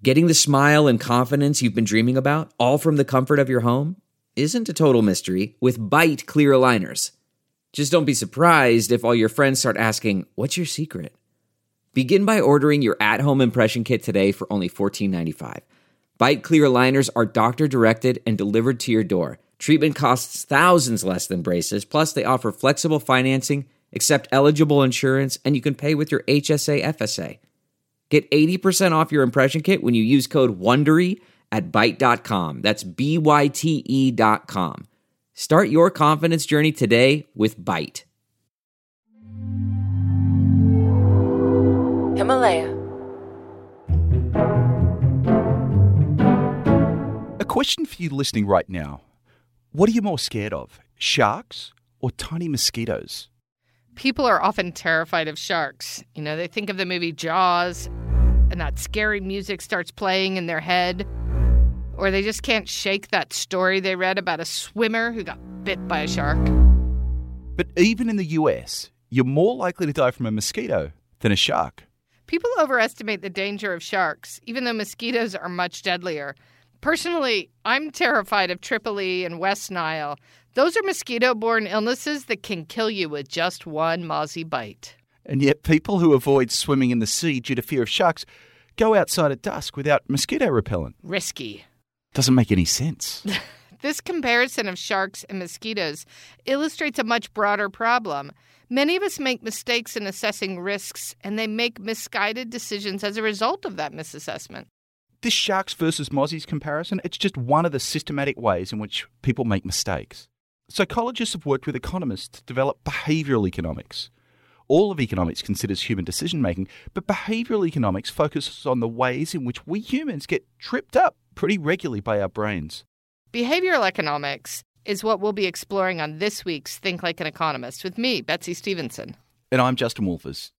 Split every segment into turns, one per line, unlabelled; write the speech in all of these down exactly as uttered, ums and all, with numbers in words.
Getting the smile and confidence you've been dreaming about, all from the comfort of your home, isn't a total mystery with Byte clear aligners. Just don't be surprised if all your friends start asking, "What's your secret?" Begin by ordering your at-home impression kit today for only fourteen ninety-five. Byte clear aligners are doctor-directed and delivered to your door. Treatment costs thousands less than braces, plus they offer flexible financing, accept eligible insurance, and you can pay with your H S A F S A. Get eighty percent off your impression kit when you use code WONDERY at byte dot com. That's B Y T E dot com. Start your confidence journey today with Byte.
Himalaya.
A question for you listening right now. What are you more scared of, sharks or tiny mosquitoes?
People are often terrified of sharks. You know, they think of the movie Jaws, and that scary music starts playing in their head. Or they just can't shake that story they read about a swimmer who got bit by a shark.
But even in the U S, you're more likely to die from a mosquito than a shark.
People overestimate the danger of sharks, even though mosquitoes are much deadlier. Personally, I'm terrified of Tripoli and West Nile. Those are mosquito-borne illnesses that can kill you with just one mozzie bite.
And yet people who avoid swimming in the sea due to fear of sharks go outside at dusk without mosquito repellent.
Risky.
Doesn't make any sense.
This comparison of sharks and mosquitoes illustrates a much broader problem. Many of us make mistakes in assessing risks, and they make misguided decisions as a result of that misassessment.
This sharks versus mozzies comparison, it's just one of the systematic ways in which people make mistakes. Psychologists have worked with economists to develop behavioural economics. All of economics considers human decision-making, but behavioural economics focuses on the ways in which we humans get tripped up pretty regularly by our brains.
Behavioral economics is what we'll be exploring on this week's Think Like an Economist with me, Betsy Stevenson.
And I'm Justin Wolfers.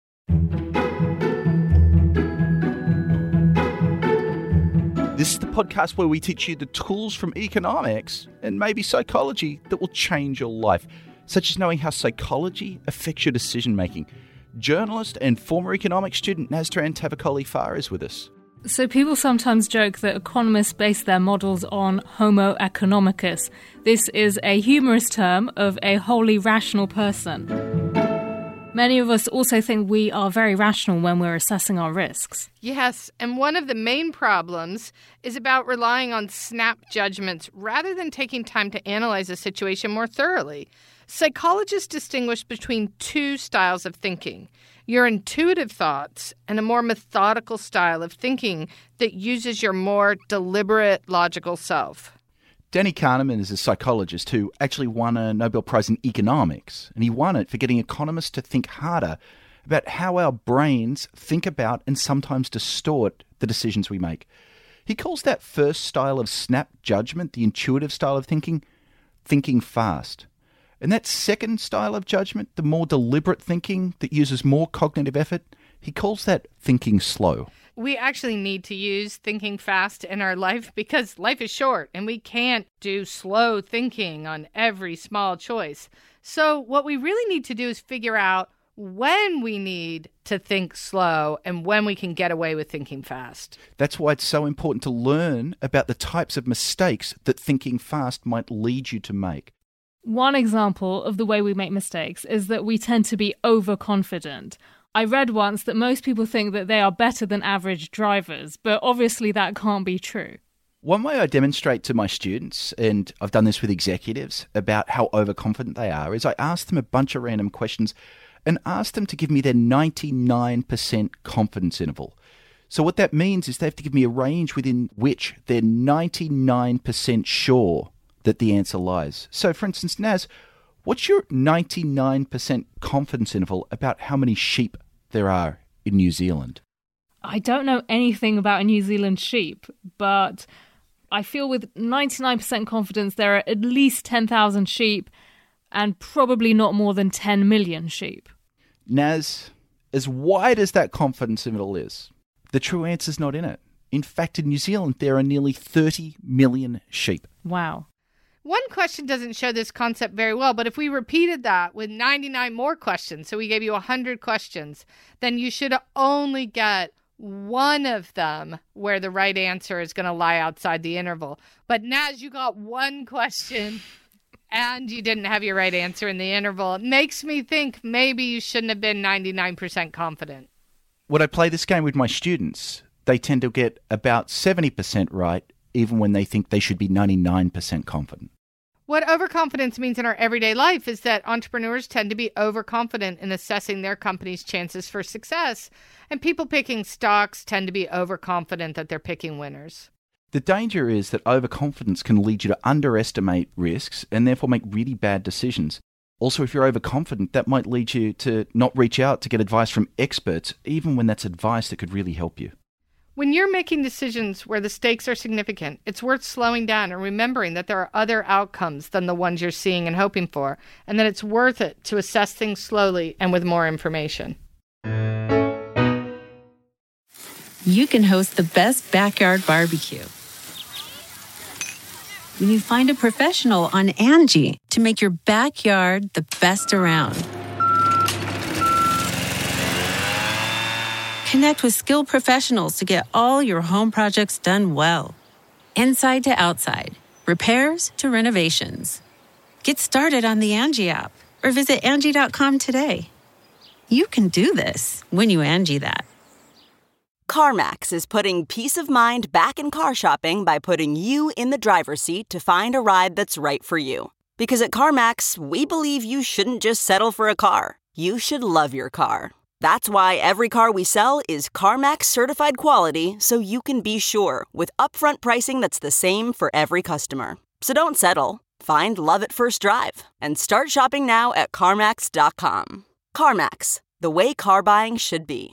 This is the podcast where we teach you the tools from economics and maybe psychology that will change your life, such as knowing how psychology affects your decision-making. Journalist and former economics student Nazran Tavakoli-Farr is with us.
So people sometimes joke that economists base their models on Homo economicus. This is a humorous term of a wholly rational person. Many of us also think we are very rational when we're assessing our risks.
Yes, and one of the main problems is about relying on snap judgments rather than taking time to analyze a situation more thoroughly. Psychologists distinguish between two styles of thinking: your intuitive thoughts and a more methodical style of thinking that uses your more deliberate, logical self.
Danny Kahneman is a psychologist who actually won a Nobel Prize in economics, and he won it for getting economists to think harder about how our brains think about and sometimes distort the decisions we make. He calls that first style of snap judgment, the intuitive style of thinking, thinking fast. And that second style of judgment, the more deliberate thinking that uses more cognitive effort, he calls that thinking slow.
We actually need to use thinking fast in our life because life is short and we can't do slow thinking on every small choice. So what we really need to do is figure out when we need to think slow and when we can get away with thinking fast.
That's why it's so important to learn about the types of mistakes that thinking fast might lead you to make.
One example of the way we make mistakes is that we tend to be overconfident. I read once that most people think that they are better than average drivers, but obviously that can't be true.
One way I demonstrate to my students, and I've done this with executives, about how overconfident they are, is I ask them a bunch of random questions and ask them to give me their ninety-nine percent confidence interval. So what that means is they have to give me a range within which they're ninety-nine percent sure that the answer lies. So for instance, Naz, what's your ninety-nine percent confidence interval about how many sheep there are in New Zealand?
I don't know anything about a New Zealand sheep, but I feel with ninety-nine percent confidence there are at least ten thousand sheep and probably not more than ten million sheep.
Naz, as wide as that confidence interval is, the true answer's not in it. In fact, in New Zealand, there are nearly thirty million sheep.
Wow.
One question doesn't show this concept very well, but if we repeated that with ninety-nine more questions, so we gave you one hundred questions, then you should only get one of them where the right answer is going to lie outside the interval. But Naz, you got one question and you didn't have your right answer in the interval. It makes me think maybe you shouldn't have been ninety-nine percent confident.
When I play this game with my students, they tend to get about seventy percent right, even when they think they should be ninety-nine percent confident.
What overconfidence means in our everyday life is that entrepreneurs tend to be overconfident in assessing their company's chances for success, and people picking stocks tend to be overconfident that they're picking winners.
The danger is that overconfidence can lead you to underestimate risks and therefore make really bad decisions. Also, if you're overconfident, that might lead you to not reach out to get advice from experts, even when that's advice that could really help you.
When you're making decisions where the stakes are significant, it's worth slowing down and remembering that there are other outcomes than the ones you're seeing and hoping for, and that it's worth it to assess things slowly and with more information.
You can host the best backyard barbecue when you find a professional on Angie to make your backyard the best around. Connect with skilled professionals to get all your home projects done well. Inside to outside, repairs to renovations. Get started on the Angie app or visit Angie dot com today. You can do this when you Angie that.
CarMax is putting peace of mind back in car shopping by putting you in the driver's seat to find a ride that's right for you. Because at CarMax, we believe you shouldn't just settle for a car. You should love your car. That's why every car we sell is CarMax certified quality, so you can be sure with upfront pricing that's the same for every customer. So don't settle. Find love at first drive and start shopping now at CarMax dot com. CarMax, the way car buying should be.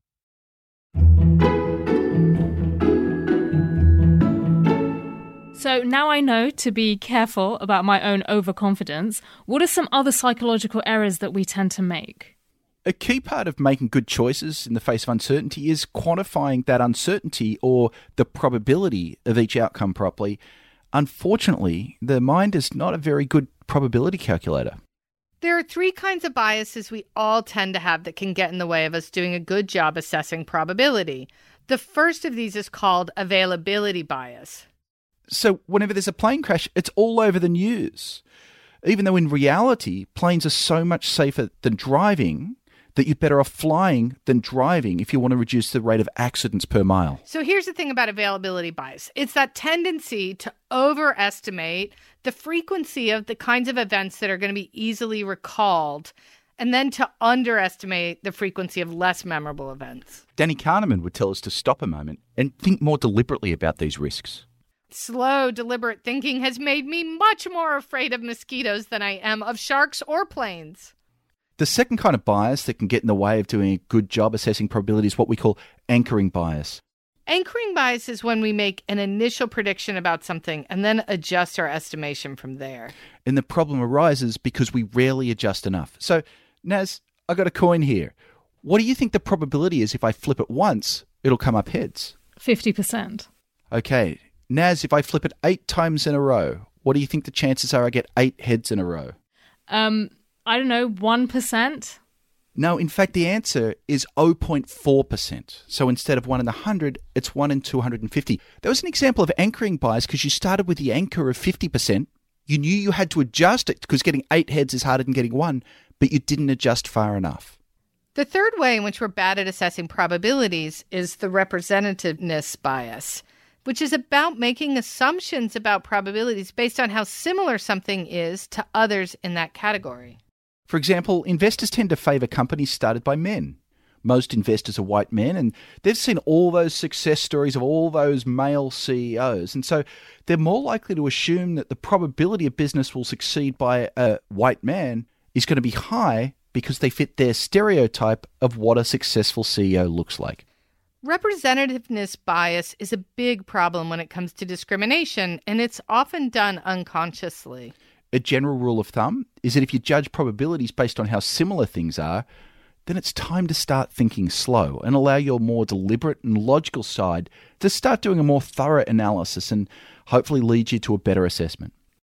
So now I know to be careful about my own overconfidence. What are some other psychological errors that we tend to make?
A key part of making good choices in the face of uncertainty is quantifying that uncertainty or the probability of each outcome properly. Unfortunately, the mind is not a very good probability calculator.
There are three kinds of biases we all tend to have that can get in the way of us doing a good job assessing probability. The first of these is called availability bias.
So whenever there's a plane crash, it's all over the news. Even though in reality, planes are so much safer than driving that you're better off flying than driving if you want to reduce the rate of accidents per mile.
So here's the thing about availability bias. It's that tendency to overestimate the frequency of the kinds of events that are going to be easily recalled, and then to underestimate the frequency of less memorable events.
Danny Kahneman would tell us to stop a moment and think more deliberately about these risks.
Slow, deliberate thinking has made me much more afraid of mosquitoes than I am of sharks or planes.
The second kind of bias that can get in the way of doing a good job assessing probability is what we call anchoring bias.
Anchoring bias is when we make an initial prediction about something and then adjust our estimation from there.
And the problem arises because we rarely adjust enough. So, Naz, I got a coin here. What do you think the probability is if I flip it once, it'll come up heads?
fifty percent.
Okay. Naz, if I flip it eight times in a row, what do you think the chances are I get eight heads in a row?
Um... I don't know, one percent?
No, in fact, the answer is zero point four percent. So instead of one in one hundred, it's one in two hundred fifty. That was an example of anchoring bias because you started with the anchor of fifty percent. You knew you had to adjust it because getting eight heads is harder than getting one, but you didn't adjust far enough.
The third way in which we're bad at assessing probabilities is the representativeness bias, which is about making assumptions about probabilities based on how similar something is to others in that category.
For example, investors tend to favour companies started by men. Most investors are white men, and they've seen all those success stories of all those male C E Os. And so they're more likely to assume that the probability a business will succeed by a white man is going to be high because they fit their stereotype of what a successful C E O looks like.
Representativeness bias is a big problem when it comes to discrimination, and it's often done unconsciously.
A general rule of thumb is that if you judge probabilities based on how similar things are, then it's time to start thinking slow and allow your more deliberate and logical side to start doing a more thorough analysis and hopefully lead you to a better assessment.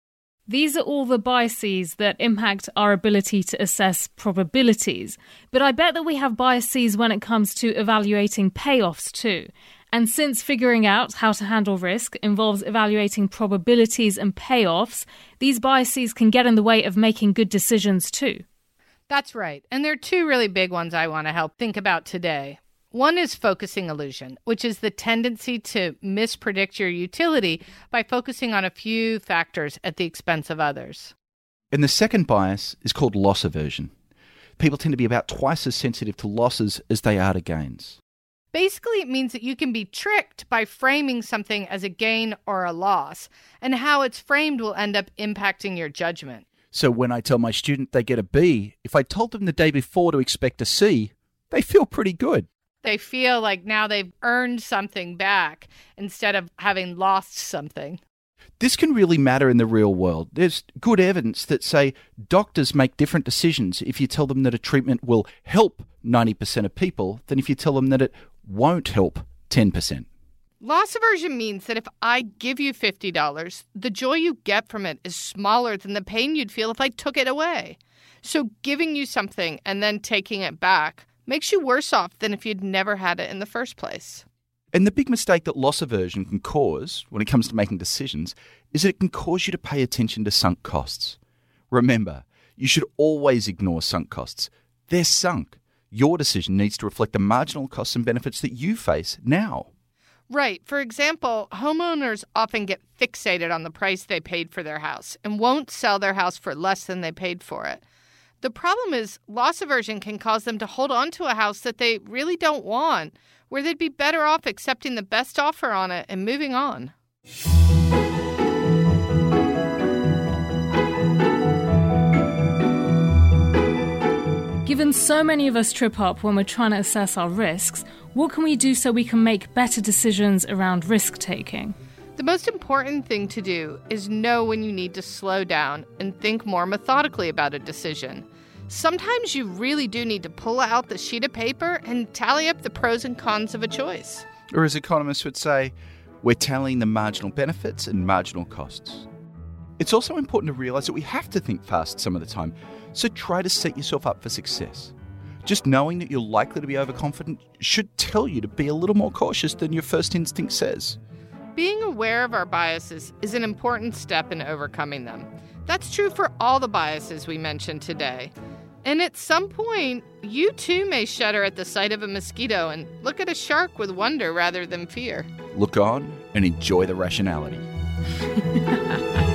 These are all the biases that impact our ability to assess probabilities. But I bet that we have biases when it comes to evaluating payoffs too. And since figuring out how to handle risk involves evaluating probabilities and payoffs, these biases can get in the way of making good decisions too.
That's right. And there are two really big ones I want to help think about today. One is focusing illusion, which is the tendency to mispredict your utility by focusing on a few factors at the expense of others.
And the second bias is called loss aversion. People tend to be about twice as sensitive to losses as they are to gains.
Basically, it means that you can be tricked by framing something as a gain or a loss, and how it's framed will end up impacting your judgment.
So when I tell my student they get a B, if I told them the day before to expect a C, they feel pretty good.
They feel like now they've earned something back instead of having lost something.
This can really matter in the real world. There's good evidence that say doctors make different decisions if you tell them that a treatment will help ninety percent of people than if you tell them that it won't help ten percent.
Loss aversion means that if I give you fifty dollars, the joy you get from it is smaller than the pain you'd feel if I took it away. So giving you something and then taking it back makes you worse off than if you'd never had it in the first place.
And the big mistake that loss aversion can cause when it comes to making decisions is that it can cause you to pay attention to sunk costs. Remember, you should always ignore sunk costs. They're sunk. Your decision needs to reflect the marginal costs and benefits that you face now.
Right. For example, homeowners often get fixated on the price they paid for their house and won't sell their house for less than they paid for it. The problem is loss aversion can cause them to hold on to a house that they really don't want, where they'd be better off accepting the best offer on it and moving on.
Given so many of us trip up when we're trying to assess our risks, what can we do so we can make better decisions around risk-taking?
The most important thing to do is know when you need to slow down and think more methodically about a decision. Sometimes you really do need to pull out the sheet of paper and tally up the pros and cons of a choice.
Or as economists would say, we're tallying the marginal benefits and marginal costs. It's also important to realise that we have to think fast some of the time, so try to set yourself up for success. Just knowing that you're likely to be overconfident should tell you to be a little more cautious than your first instinct says.
Being aware of our biases is an important step in overcoming them. That's true for all the biases we mentioned today. And at some point, you too may shudder at the sight of a mosquito and look at a shark with wonder rather than fear.
Look on and enjoy the rationality.